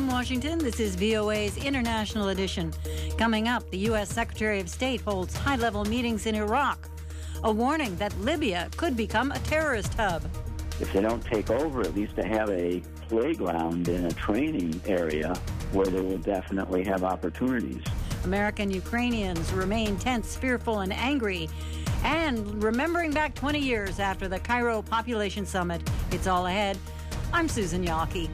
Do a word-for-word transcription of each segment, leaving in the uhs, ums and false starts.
From Washington, this is V O A's International Edition. Coming up, the U S Secretary of State holds high-level meetings in Iraq. A warning that Libya could become a terrorist hub. If they don't take over, at least to have a playground and a training area where they will definitely have opportunities. American Ukrainians remain tense, fearful, and angry. And remembering back twenty years after the Cairo Population Summit. It's all ahead. I'm Susan Yawkey.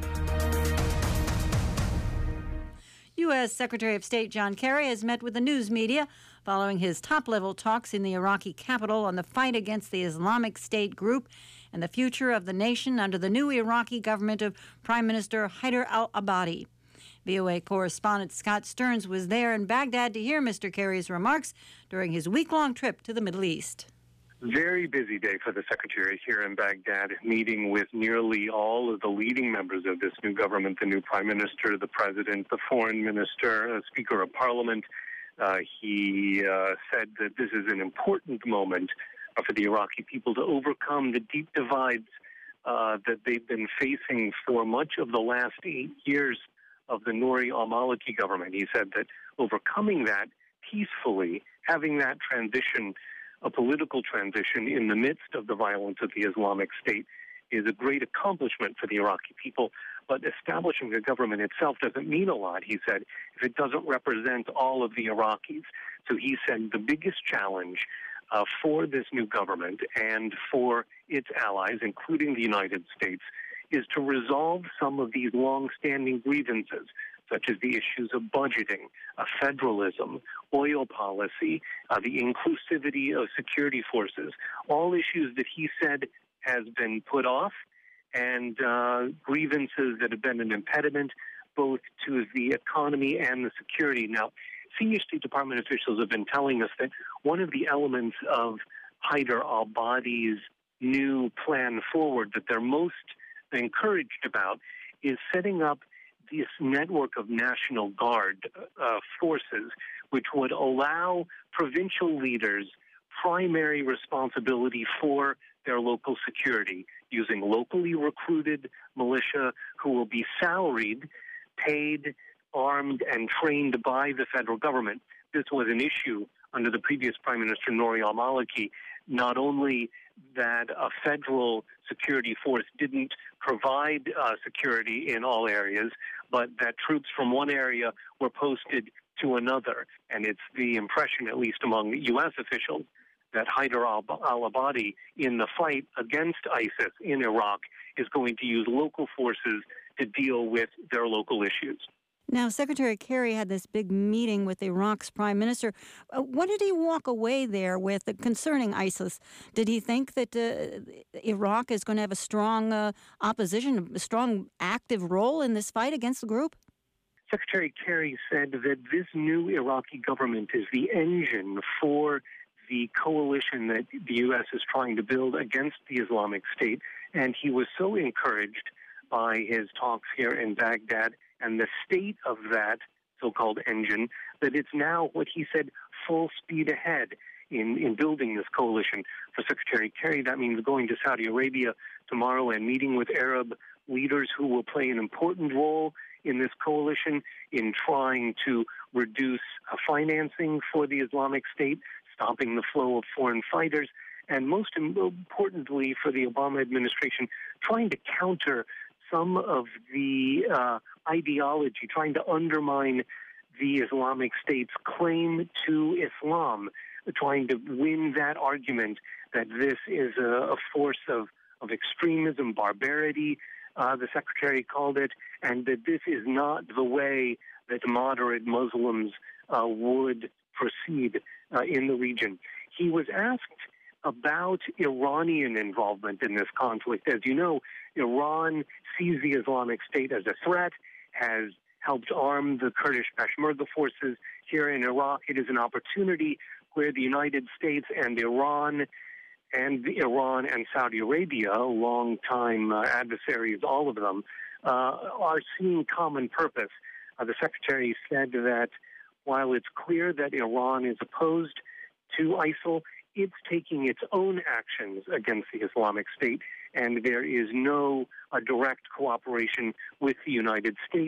U S Secretary of State John Kerry has met with the news media following his top-level talks in the Iraqi capital on the fight against the Islamic State group and the future of the nation under the new Iraqi government of Prime Minister Haider al-Abadi. V O A correspondent Scott Stearns was there in Baghdad to hear Mister Kerry's remarks during his week-long trip to the Middle East. Very busy day for the Secretary here in Baghdad, meeting with nearly all of the leading members of this new government, the new Prime Minister, the President, the Foreign Minister, the Speaker of Parliament. Uh, he uh, said that this is an important moment uh, for the Iraqi people to overcome the deep divides uh, that they've been facing for much of the last eight years of the Nouri al-Maliki government. He said that overcoming that peacefully, having that transition, a political transition in the midst of the violence of the Islamic State, is a great accomplishment for the Iraqi people. But establishing a government itself doesn't mean a lot, he said, if it doesn't represent all of the Iraqis. So he said the biggest challenge uh, for this new government and for its allies, including the United States, is to resolve some of these long-standing grievances, such as the issues of budgeting, uh, federalism, oil policy, uh, the inclusivity of security forces, all issues that he said has been put off, and uh, grievances that have been an impediment both to the economy and the security. Now, senior State Department officials have been telling us that one of the elements of Haider al-Abadi's new plan forward that they're most encouraged about is setting up this network of National Guard uh, forces, which would allow provincial leaders primary responsibility for their local security, using locally recruited militia who will be salaried, paid, armed, and trained by the federal government. This was an issue under the previous Prime Minister, Nouri al-Maliki, not only that a federal security force didn't provide uh, security in all areas, but that troops from one area were posted to another. And it's the impression, at least among U S officials, that Haider al-Abadi in the fight against ISIS in Iraq is going to use local forces to deal with their local issues. Now, Secretary Kerry had this big meeting with Iraq's prime minister. Uh, what did he walk away there with concerning ISIS? Did he think that uh, Iraq is going to have a strong uh, opposition, a strong active role in this fight against the group? Secretary Kerry said that this new Iraqi government is the engine for the coalition that the U S is trying to build against the Islamic State, and he was so encouraged by his talks here in Baghdad and the state of that so-called engine, that it's now, what he said, full speed ahead in, in building this coalition. For Secretary Kerry, that means going to Saudi Arabia tomorrow and meeting with Arab leaders who will play an important role in this coalition in trying to reduce uh, financing for the Islamic State, stopping the flow of foreign fighters, and most importantly for the Obama administration, trying to counter some of the uh, ideology, trying to undermine the Islamic State's claim to Islam, trying to win that argument that this is a, a force of, of extremism, barbarity, uh, the Secretary called it, and that this is not the way that moderate Muslims uh, would proceed uh, in the region. He was asked about Iranian involvement in this conflict. As you know, Iran sees the Islamic State as a threat, has helped arm the Kurdish Peshmerga forces here in Iraq. It is an opportunity where the United States and Iran and Iran and Saudi Arabia, long-time uh, adversaries, all of them, uh, are seeing common purpose. Uh, the Secretary said that while it's clear that Iran is opposed to ISIL, it's taking its own actions against the Islamic State, and there is no uh, direct cooperation with the United States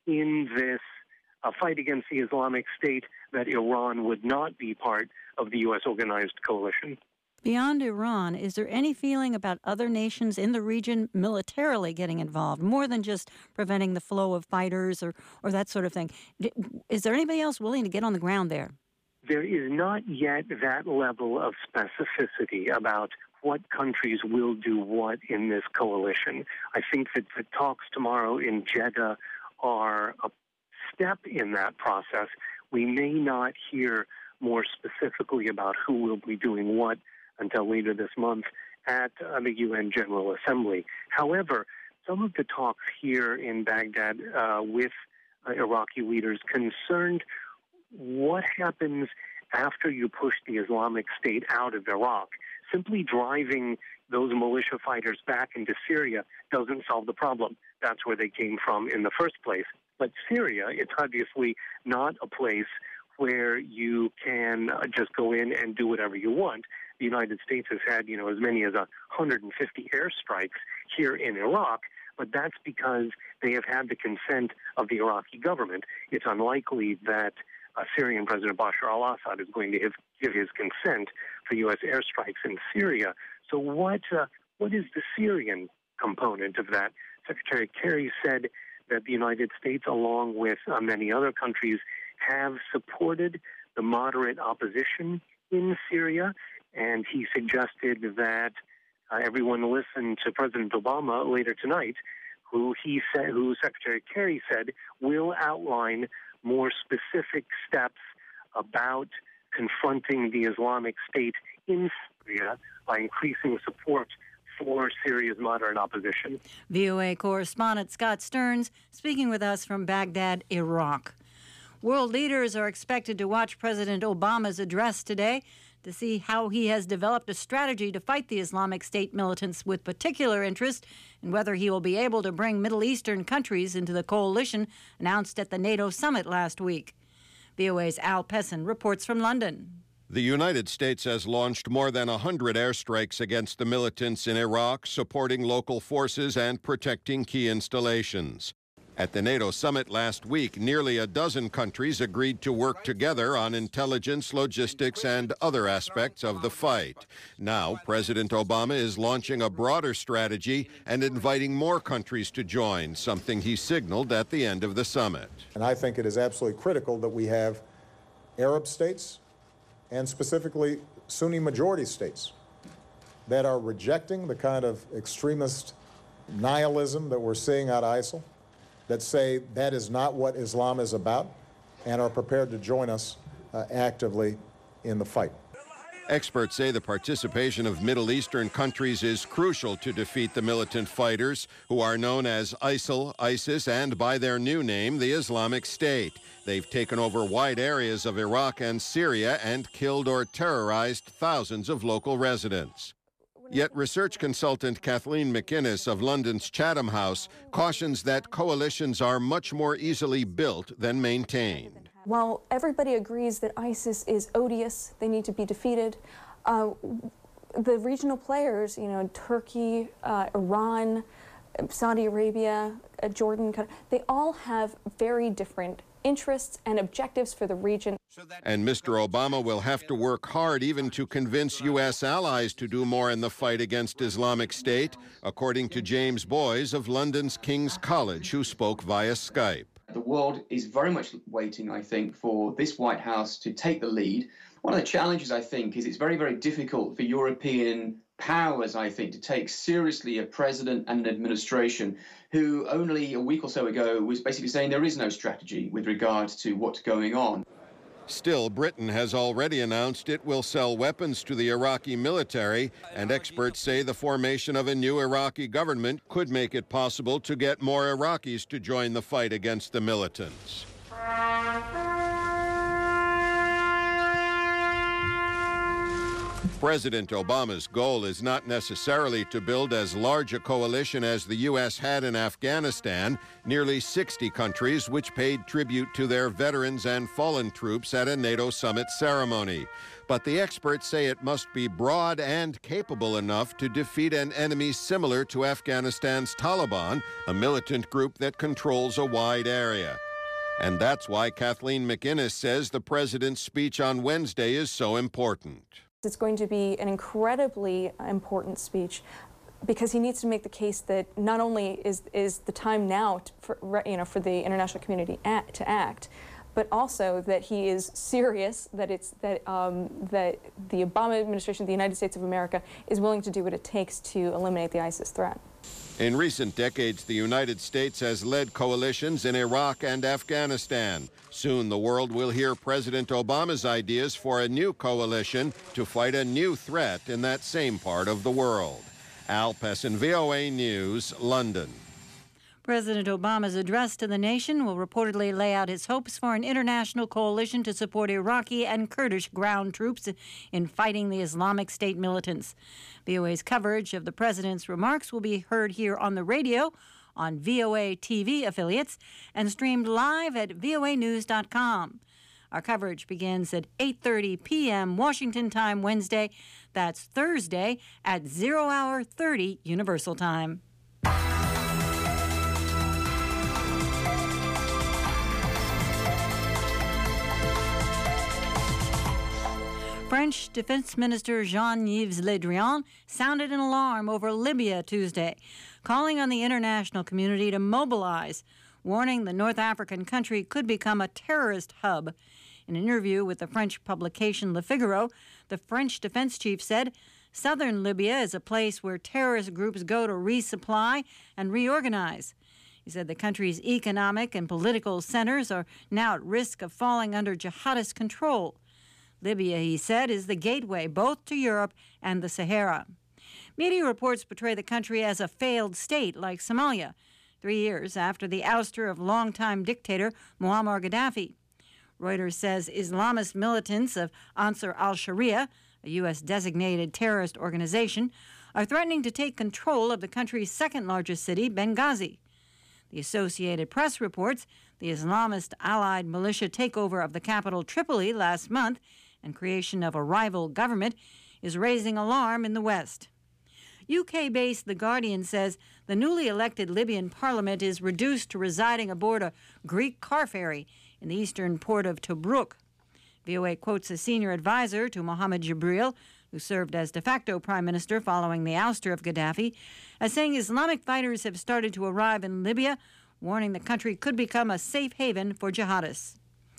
in this uh, fight against the Islamic State, that Iran would not be part of the U S organized coalition. Beyond Iran, is there any feeling about other nations in the region militarily getting involved, more than just preventing the flow of fighters or, or that sort of thing? Is there anybody else willing to get on the ground there? There is not yet that level of specificity about what countries will do what in this coalition. I think that the talks tomorrow in Jeddah are a step in that process. We may not hear more specifically about who will be doing what until later this month at uh, the U N General Assembly. However, some of the talks here in Baghdad uh, with uh, Iraqi leaders concerned what happens after you push the Islamic State out of Iraq. Simply driving those militia fighters back into Syria doesn't solve the problem. That's where they came from in the first place. But Syria, it's obviously not a place where you can uh, just go in and do whatever you want. The United States has had, you know, as many as one hundred fifty airstrikes here in Iraq, but that's because they have had the consent of the Iraqi government. It's unlikely that uh, Syrian President Bashar al-Assad is going to have, give his consent for U S airstrikes in Syria. So what uh, what is the Syrian component of that? Secretary Kerry said that the United States, along with uh, many other countries, have supported the moderate opposition in Syria, and he suggested that uh, everyone listen to President Obama later tonight, who he said, who Secretary Kerry said will outline more specific steps about confronting the Islamic State in Syria by increasing support for Syria's moderate opposition. V O A correspondent Scott Stearns speaking with us from Baghdad, Iraq. World leaders are expected to watch President Obama's address today to see how he has developed a strategy to fight the Islamic State militants, with particular interest in whether he will be able to bring Middle Eastern countries into the coalition announced at the NATO summit last week. V O A's Al Pessin reports from London. The United States has launched more than one hundred airstrikes against the militants in Iraq, supporting local forces and protecting key installations. At the NATO summit last week, nearly a dozen countries agreed to work together on intelligence, logistics, and other aspects of the fight. Now, President Obama is launching a broader strategy and inviting more countries to join, something he signaled at the end of the summit. And I think it is absolutely critical that we have Arab states, and specifically Sunni majority states, that are rejecting the kind of extremist nihilism that we're seeing out of ISIL, that say that is not what Islam is about, and are prepared to join us uh, actively in the fight. Experts say the participation of Middle Eastern countries is crucial to defeat the militant fighters, who are known as ISIL, ISIS, and by their new name, the Islamic State. They've taken over wide areas of Iraq and Syria and killed or terrorized thousands of local residents. Yet research consultant Kathleen McInnes of London's Chatham House cautions that coalitions are much more easily built than maintained. While everybody agrees that ISIS is odious, they need to be defeated, uh, the regional players, you know, Turkey, uh, Iran, Saudi Arabia, uh, Jordan, they all have very different interests and objectives for the region. And Mister Obama will have to work hard even to convince U S allies to do more in the fight against Islamic State, according to James Boys of London's King's College, who spoke via Skype. The world is very much waiting, I think, for this White House to take the lead. One of the challenges, I think, is it's very, very difficult for European powers, I think, to take seriously a president and an administration who only a week or so ago was basically saying there is no strategy with regard to what's going on. Still, Britain has already announced it will sell weapons to the Iraqi military, and experts say the formation of a new Iraqi government could make it possible to get more Iraqis to join the fight against the militants. President Obama's goal is not necessarily to build as large a coalition as the U S had in Afghanistan, nearly sixty countries which paid tribute to their veterans and fallen troops at a NATO summit ceremony. But the experts say it must be broad and capable enough to defeat an enemy similar to Afghanistan's Taliban, a militant group that controls a wide area. And that's why Kathleen McInnes says the president's speech on Wednesday is so important. It's going to be an incredibly important speech because he needs to make the case that not only is is the time now to, for you know for the international community act, to act, but also that he is serious, that it's that um, that the Obama administration, the United States of America, is willing to do what it takes to eliminate the ISIS threat. In recent decades, the United States has led coalitions in Iraq and Afghanistan. Soon the world will hear President Obama's ideas for a new coalition to fight a new threat in that same part of the world. Al Pessin, V O A News, London. President Obama's address to the nation will reportedly lay out his hopes for an international coalition to support Iraqi and Kurdish ground troops in fighting the Islamic State militants. V O A's coverage of the president's remarks will be heard here on the radio, on V O A T V affiliates, and streamed live at V O A news dot com. Our coverage begins at eight thirty p.m. Washington time Wednesday. That's Thursday at zero hour thirty Universal Time. French Defense Minister Jean-Yves Le Drian sounded an alarm over Libya Tuesday, calling on the international community to mobilize, warning the North African country could become a terrorist hub. In an interview with the French publication Le Figaro, the French defense chief said, "Southern Libya is a place where terrorist groups go to resupply and reorganize." He said the country's economic and political centers are now at risk of falling under jihadist control. Libya, he said, is the gateway both to Europe and the Sahara. Media reports portray the country as a failed state like Somalia, three years after the ouster of longtime dictator Muammar Gaddafi. Reuters says Islamist militants of Ansar al-Sharia, a U S designated terrorist organization, are threatening to take control of the country's second-largest city, Benghazi. The Associated Press reports the Islamist allied militia takeover of the capital Tripoli last month and creation of a rival government is raising alarm in the West. U K-based The Guardian says the newly elected Libyan parliament is reduced to residing aboard a Greek car ferry in the eastern port of Tobruk. V O A quotes a senior advisor to Mohammed Jibril, who served as de facto prime minister following the ouster of Gaddafi, as saying Islamic fighters have started to arrive in Libya, warning the country could become a safe haven for jihadists.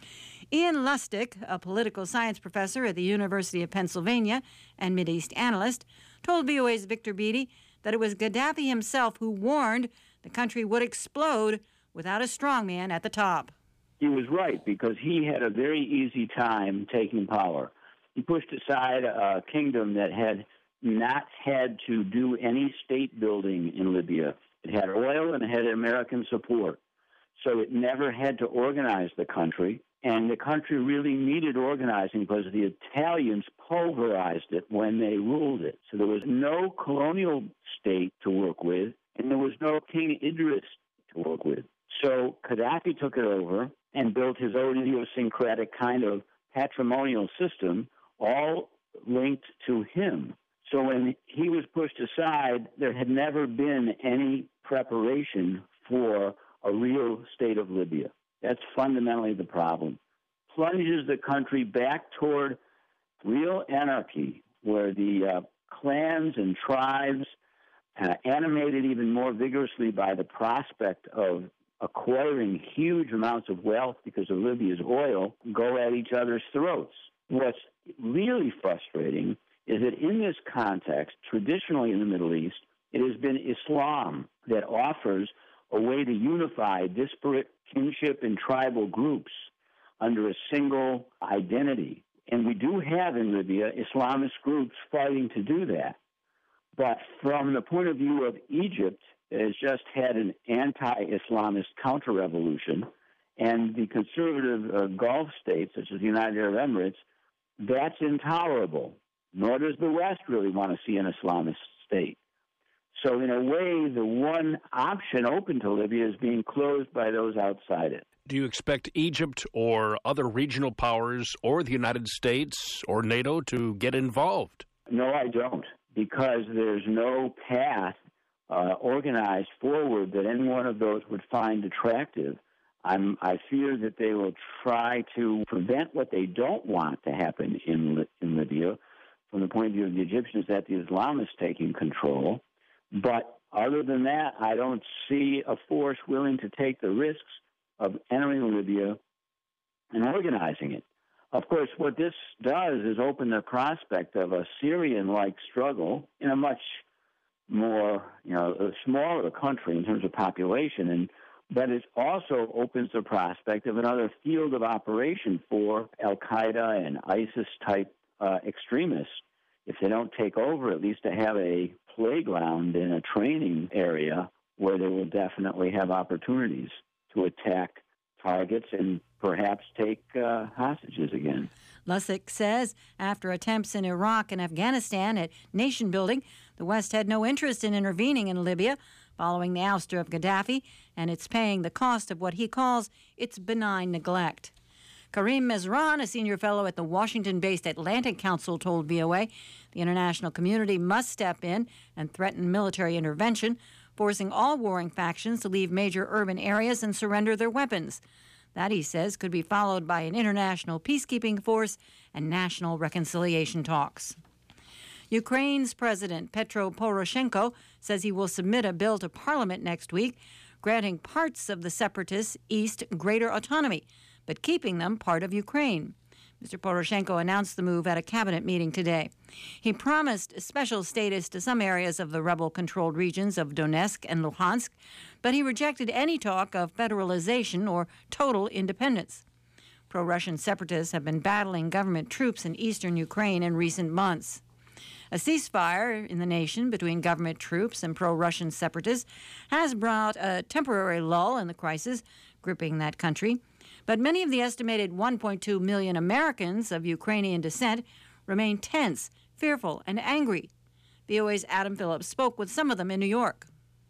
Ian Lustig, a political science professor at the University of Pennsylvania and Mideast analyst, told V O A's Victor Beattie that it was Gaddafi himself who warned the country would explode without a strongman at the top. He was right, because he had a very easy time taking power. He pushed aside a kingdom that had not had to do any state building in Libya. It had oil and it had American support. So it never had to organize the country. And the country really needed organizing because the Italians pulverized it when they ruled it. So there was no colonial state to work with, and there was no King Idris to work with. So Gaddafi took it over and built his own idiosyncratic kind of patrimonial system, all linked to him. So when he was pushed aside, there had never been any preparation for a real state of Libya. That's fundamentally the problem. Plunges the country back toward real anarchy, where the uh, clans and tribes, uh, animated even more vigorously by the prospect of acquiring huge amounts of wealth because of Libya's oil, go at each other's throats. What's really frustrating is that in this context, traditionally in the Middle East, it has been Islam that offers a way to unify disparate kinship and tribal groups under a single identity. And we do have in Libya Islamist groups fighting to do that. But from the point of view of Egypt, it has just had an anti-Islamist counter-revolution, and the conservative uh, Gulf states, such as the United Arab Emirates, that's intolerable. nor does the West really want to see an Islamist state. So in a way, the one option open to Libya is being closed by those outside it. Do you expect Egypt or other regional powers or the United States or NATO to get involved? No, I don't, because there's no path uh, organized forward that any one of those would find attractive. I'm, I fear that they will try to prevent what they don't want to happen in, in Libya from the point of view of the Egyptians, that the Islamists taking control. But other than that, I don't see a force willing to take the risks of entering Libya and organizing it. Of course, what this does is open the prospect of a Syrian-like struggle in a much more, you know, a smaller country in terms of population, and but it also opens the prospect of another field of operation for Al-Qaeda and ISIS-type uh, extremists. If they don't take over, at least to have a playground and a training area where they will definitely have opportunities to attack targets and perhaps take uh, hostages again. Lusig says after attempts in Iraq and Afghanistan at nation building, the West had no interest in intervening in Libya following the ouster of Gaddafi, and it's paying the cost of what he calls its benign neglect. Karim Mezran, a senior fellow at the Washington-based Atlantic Council, told V O A the international community must step in and threaten military intervention, forcing all warring factions to leave major urban areas and surrender their weapons. That, he says, could be followed by an international peacekeeping force and national reconciliation talks. Ukraine's President Petro Poroshenko says he will submit a bill to Parliament next week, granting parts of the separatist East greater autonomy, but keeping them part of Ukraine. Mister Poroshenko announced the move at a cabinet meeting today. He promised special status to some areas of the rebel-controlled regions of Donetsk and Luhansk, but he rejected any talk of federalization or total independence. Pro-Russian separatists have been battling government troops in eastern Ukraine in recent months. A ceasefire in the nation between government troops and pro-Russian separatists has brought a temporary lull in the crisis gripping that country. But many of the estimated one point two million Americans of Ukrainian descent remain tense, fearful, and angry. V O A's Adam Phillips spoke with some of them in New York.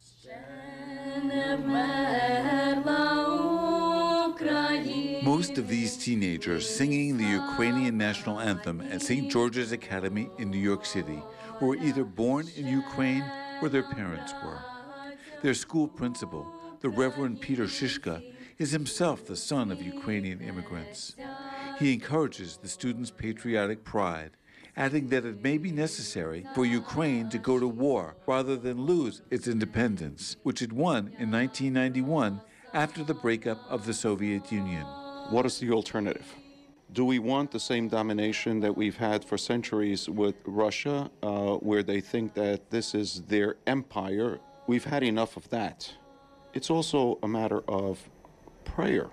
Most of these teenagers singing the Ukrainian national anthem at Saint George's Academy in New York City were either born in Ukraine or their parents were. Their school principal, the Reverend Peter Shishka, is himself the son of Ukrainian immigrants. He encourages the students' patriotic pride, adding that it may be necessary for Ukraine to go to war rather than lose its independence, which it won in nineteen ninety-one after the breakup of the Soviet Union. What is the alternative? Do we want the same domination that we've had for centuries with Russia, uh, where they think that this is their empire? We've had enough of that. It's also a matter of prayer,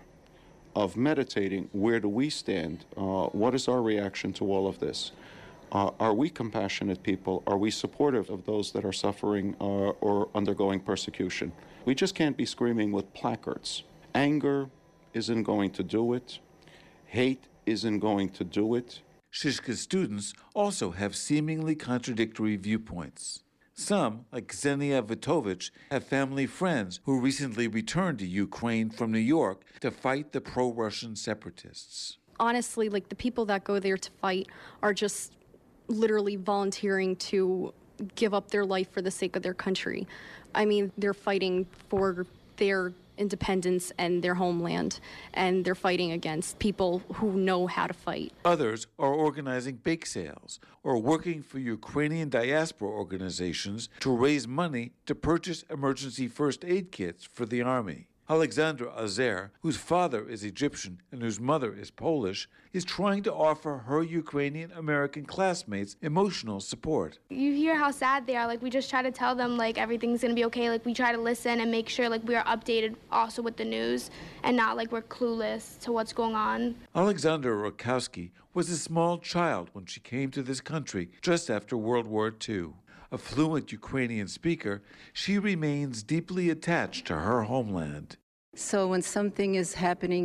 of meditating. Where do we stand? Uh, what is our reaction to all of this? Uh, are we compassionate people? Are we supportive of those that are suffering uh, or undergoing persecution? We just can't be screaming with placards. Anger isn't going to do it. Hate isn't going to do it. Shishka's students also have seemingly contradictory viewpoints. Some, like Ksenia Vitovich, have family friends who recently returned to Ukraine from New York to fight the pro-Russian separatists. Honestly, like the people that go there to fight are just literally volunteering to give up their life for the sake of their country. I mean, they're fighting for their independence and their homeland, and they're fighting against people who know how to fight. Others are organizing bake sales or working for Ukrainian diaspora organizations to raise money to purchase emergency first aid kits for the army. Alexandra Azer, whose father is Egyptian and whose mother is Polish, is trying to offer her Ukrainian-American classmates emotional support. You hear how sad they are. Like, we just try to tell them, like, everything's going to be okay. Like, we try to listen and make sure, like, we are updated also with the news and not, like, we're clueless to what's going on. Alexandra Rakowski was a small child when she came to this country just after World War Two. A fluent Ukrainian speaker, she remains deeply attached to her homeland. So when something is happening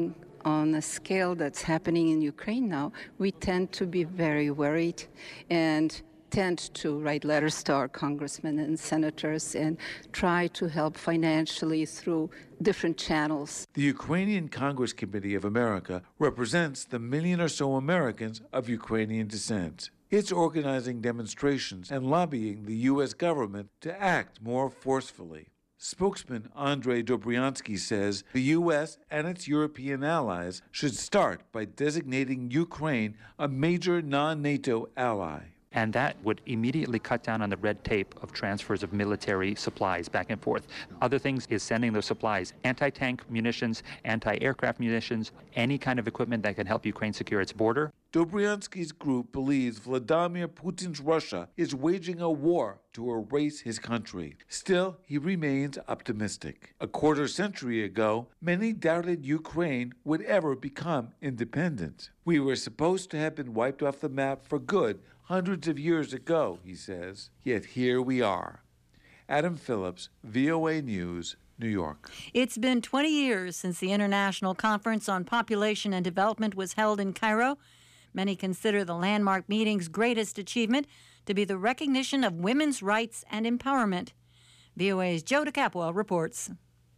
on a scale that's happening in Ukraine now, we tend to be very worried and tend to write letters to our congressmen and senators and try to help financially through different channels. The Ukrainian Congress Committee of America represents the million or so Americans of Ukrainian descent. It's organizing demonstrations and lobbying the U S government to act more forcefully. Spokesman Andrei Dobryansky says the U S and its European allies should start by designating Ukraine a major non-NATO ally. And that would immediately cut down on the red tape of transfers of military supplies back and forth. Other things is sending those supplies, anti-tank munitions, anti-aircraft munitions, any kind of equipment that can help Ukraine secure its border. Dobryansky's group believes Vladimir Putin's Russia is waging a war to erase his country. Still, he remains optimistic. A quarter century ago, many doubted Ukraine would ever become independent. We were supposed to have been wiped off the map for good hundreds of years ago, he says. Yet here we are. Adam Phillips, V O A News, New York. It's been twenty years since the International Conference on Population and Development was held in Cairo. Many consider the landmark meeting's greatest achievement to be the recognition of women's rights and empowerment. V O A's Joe DeCapua reports.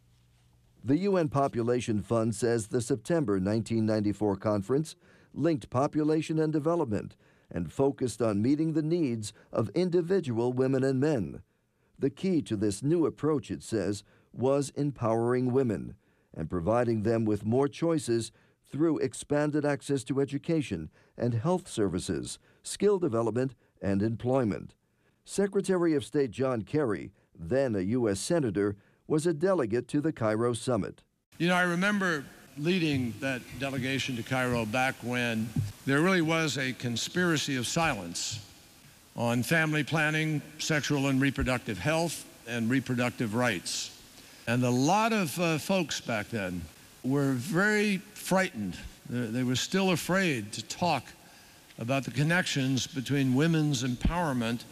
The U N Population Fund says the September nineteen ninety-four conference linked population and development and focused on meeting the needs of individual women and men. The key to this new approach, it says, was empowering women and providing them with more choices through expanded access to education and health services, skill development, and employment. Secretary of State John Kerry, then a U S Senator, was a delegate to the Cairo summit. You know, I remember leading that delegation to Cairo back when there really was a conspiracy of silence on family planning, sexual and reproductive health, and reproductive rights. And a lot of uh, folks back then were very frightened. They were still afraid to talk about the connections between women's empowerment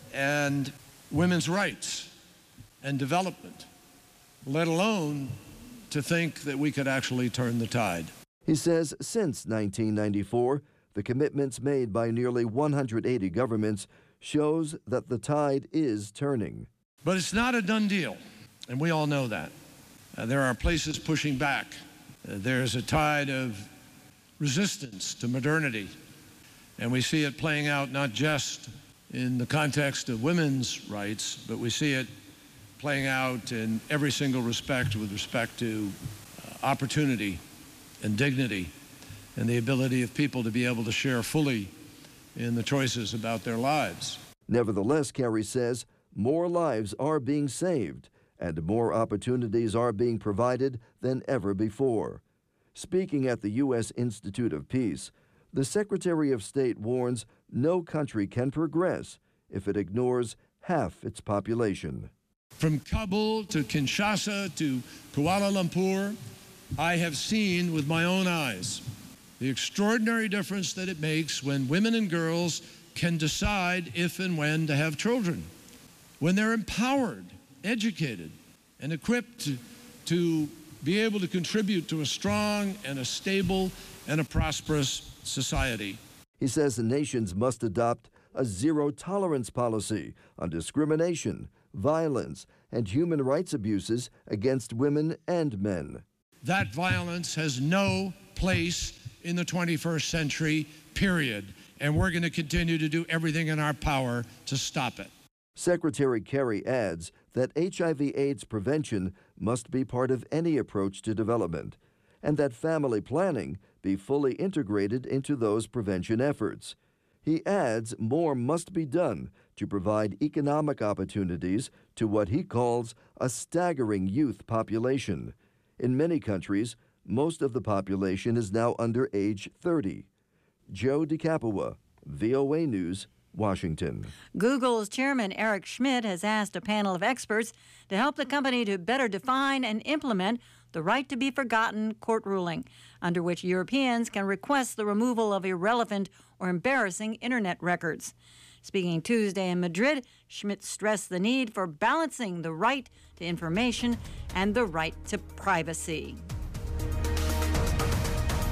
and women's rights and development, let alone to think that we could actually turn the tide. He says since nineteen ninety-four, the commitments made by nearly one hundred eighty governments shows that the tide is turning. But it's not a done deal, and we all know that. Uh, there are places pushing back. Uh, there's a tide of resistance to modernity, and we see it playing out not just in the context of women's rights, but we see it playing out in every single respect with respect to uh, opportunity and dignity and the ability of people to be able to share fully in the choices about their lives. Nevertheless, Kerry says, more lives are being saved and more opportunities are being provided than ever before. Speaking at the U S Institute of Peace, the Secretary of State warns no country can progress if it ignores half its population. From Kabul to Kinshasa to Kuala Lumpur, I have seen with my own eyes the extraordinary difference that it makes when women and girls can decide if and when to have children, when they're empowered, educated, and equipped to, to be able to contribute to a strong and a stable and a prosperous society. He says the nations must adopt a zero-tolerance policy on discrimination, violence, and human rights abuses against women and men. That violence has no place in the twenty-first century, period, and we're going to continue to do everything in our power to stop it. Secretary Kerry adds that H I V AIDS prevention must be part of any approach to development, and that family planning be fully integrated into those prevention efforts. He adds more must be done to provide economic opportunities to what he calls a staggering youth population. In many countries, most of the population is now under age thirty. Joe DeCapua, V O A News, Washington. Google's chairman Eric Schmidt has asked a panel of experts to help the company to better define and implement the right to be forgotten court ruling, under which Europeans can request the removal of irrelevant or embarrassing Internet records. Speaking Tuesday in Madrid, Schmidt stressed the need for balancing the right to information and the right to privacy.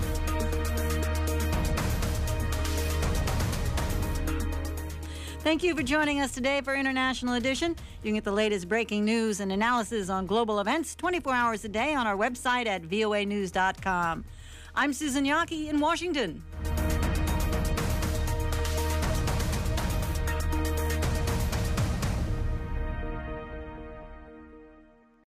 Thank you for joining us today for International Edition. You can get the latest breaking news and analysis on global events twenty-four hours a day on our website at voa news dot com. I'm Susan Yockey in Washington.